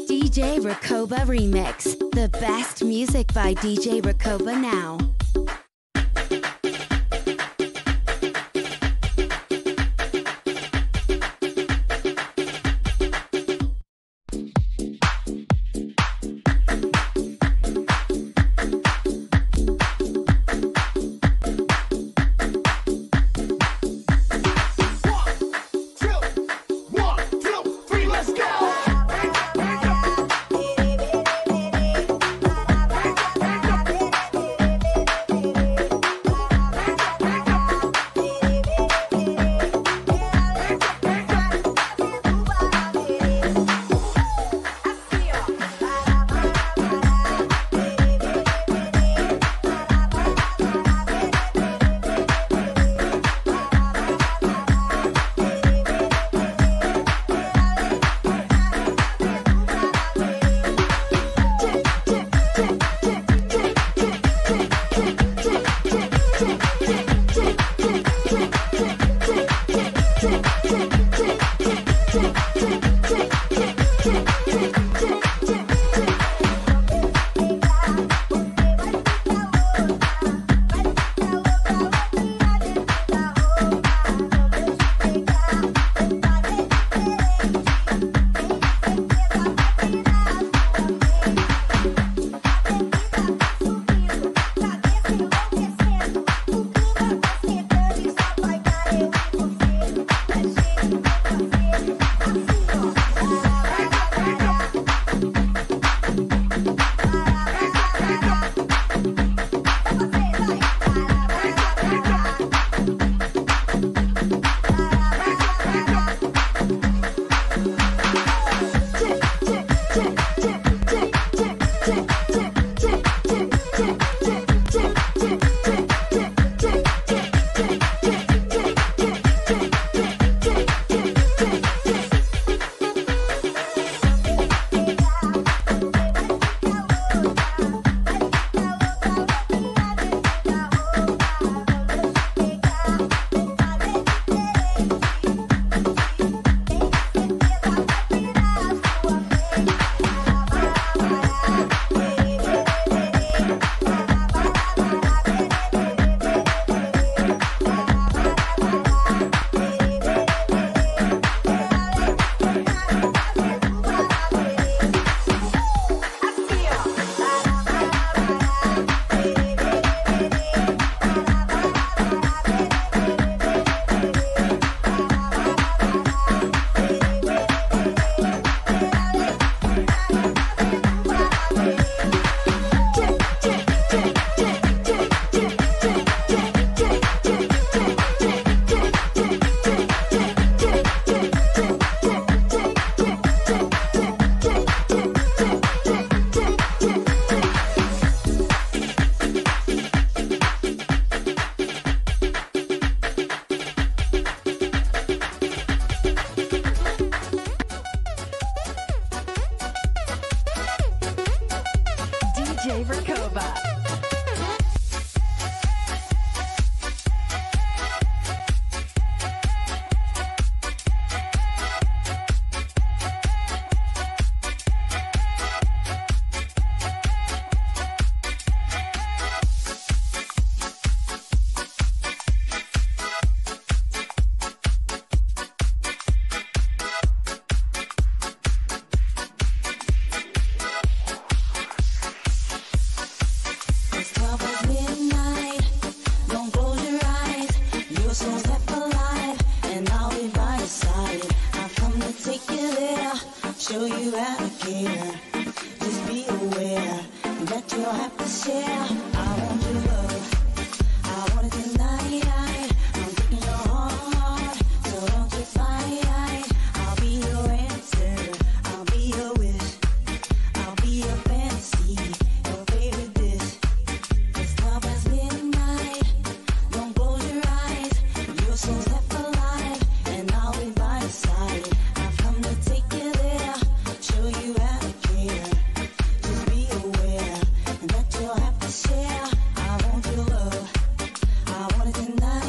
DJ Rakoba Remix. The best music by DJ Rakoba now. DJ Rakoba. Show you how to care. Just be aware that you'll have to share. I want your love. I want it tonight. I'm taking your heart, so don't you fight. I'll be your answer. I'll be your wish. I'll be your fantasy, your favorite dish. It's love as midnight. Don't close your eyes. Your soul's left alive, and I'll be by your side. I've come to take you there. Show you how to care. Just be aware that you'll have to share. I want your love. I want it tonight.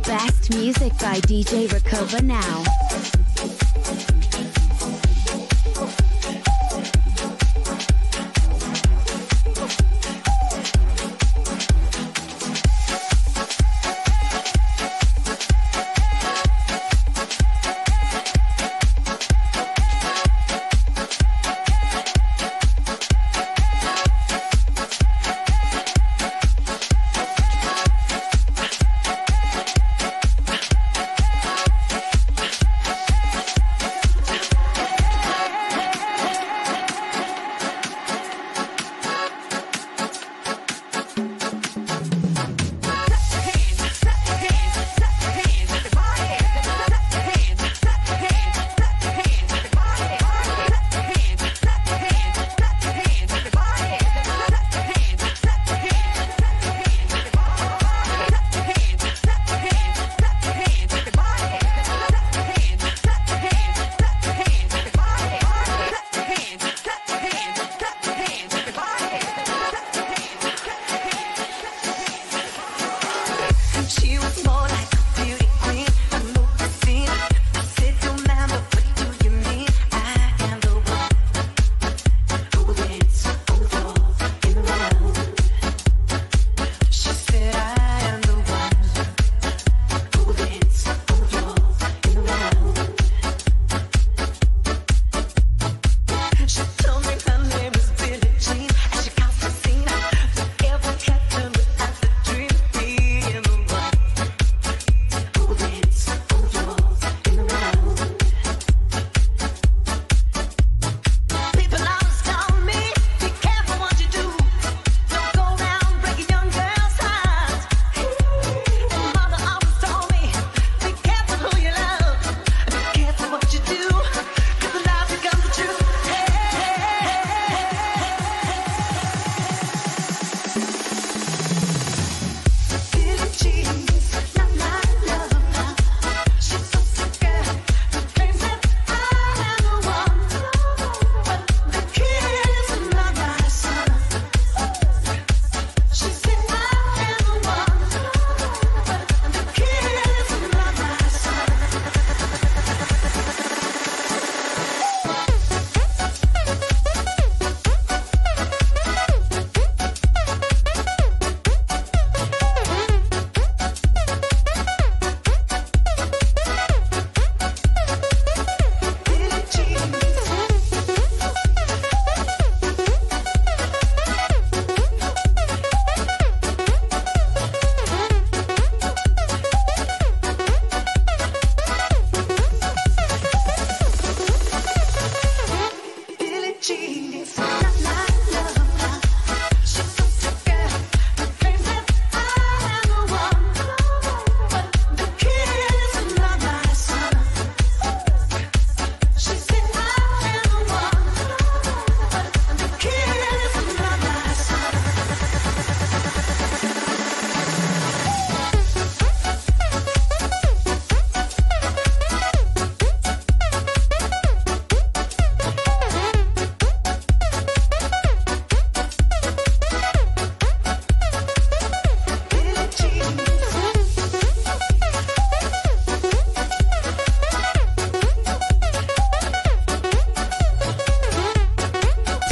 best music by DJ Rakova now.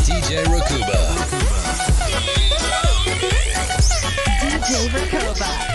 DJ Rakova.